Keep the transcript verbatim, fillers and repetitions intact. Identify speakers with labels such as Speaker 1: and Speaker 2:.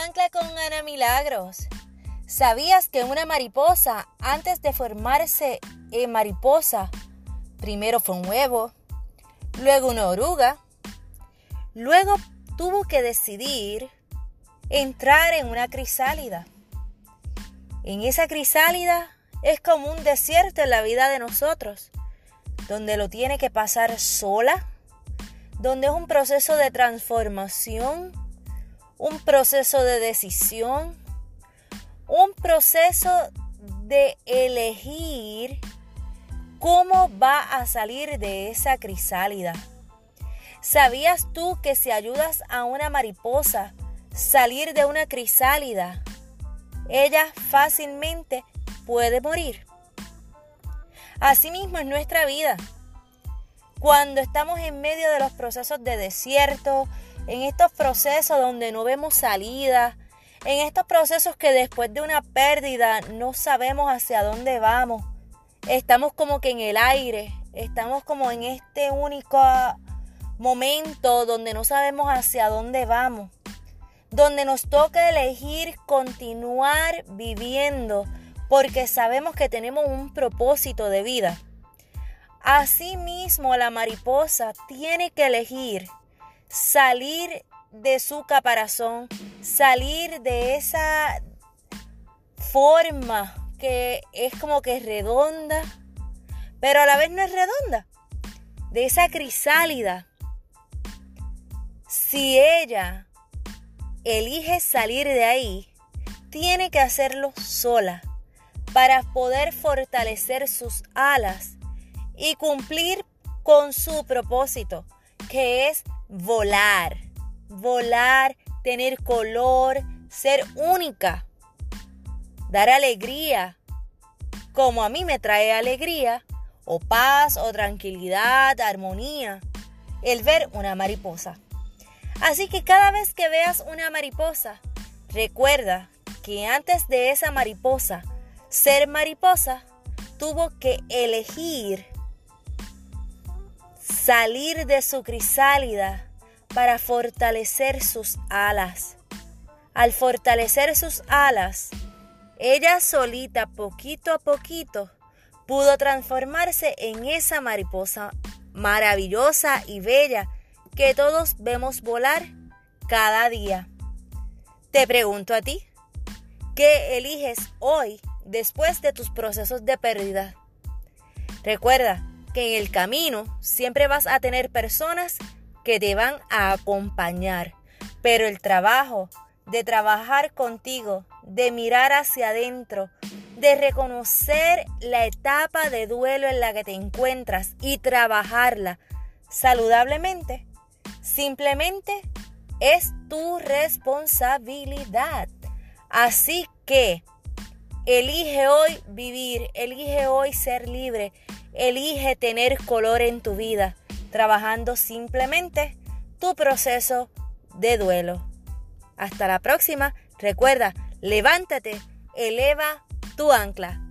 Speaker 1: ancla con Ana Milagros. ¿Sabías que una mariposa, antes de formarse en mariposa, primero fue un huevo, luego una oruga, luego tuvo que decidir entrar en una crisálida? En esa crisálida es como un desierto en la vida de nosotros, donde lo tiene que pasar sola, donde es un proceso de transformación, un proceso de decisión, un proceso de elegir cómo va a salir de esa crisálida. ¿Sabías tú que si ayudas a una mariposa a salir de una crisálida, ella fácilmente puede morir? Asimismo es nuestra vida. Cuando estamos en medio de los procesos de desierto, en estos procesos donde no vemos salida, en estos procesos que después de una pérdida no sabemos hacia dónde vamos, estamos como que en el aire, estamos como en este único momento donde no sabemos hacia dónde vamos, donde nos toca elegir continuar viviendo porque sabemos que tenemos un propósito de vida. Asimismo, la mariposa tiene que elegir salir de su caparazón, salir de esa forma que es como que redonda, pero a la vez no es redonda, de esa crisálida. Si ella elige salir de ahí, tiene que hacerlo sola para poder fortalecer sus alas y cumplir con su propósito, que es volar, volar, tener color, ser única, dar alegría, como a mí me trae alegría, o paz, o tranquilidad, armonía, el ver una mariposa. Así que cada vez que veas una mariposa, recuerda que antes de esa mariposa ser mariposa, tuvo que elegir salir de su crisálida para fortalecer sus alas. Al fortalecer sus alas, ella solita, poquito a poquito, pudo transformarse en esa mariposa maravillosa y bella que todos vemos volar cada día. Te pregunto a ti, ¿qué eliges hoy después de tus procesos de pérdida? Recuerda que en el camino siempre vas a tener personas que te van a acompañar, pero el trabajo de trabajar contigo, de mirar hacia adentro, de reconocer la etapa de duelo en la que te encuentras y trabajarla saludablemente, simplemente es tu responsabilidad. Así que elige hoy vivir, elige hoy ser libre, elige tener color en tu vida, trabajando simplemente tu proceso de duelo. Hasta la próxima. Recuerda, levántate, eleva tu ancla.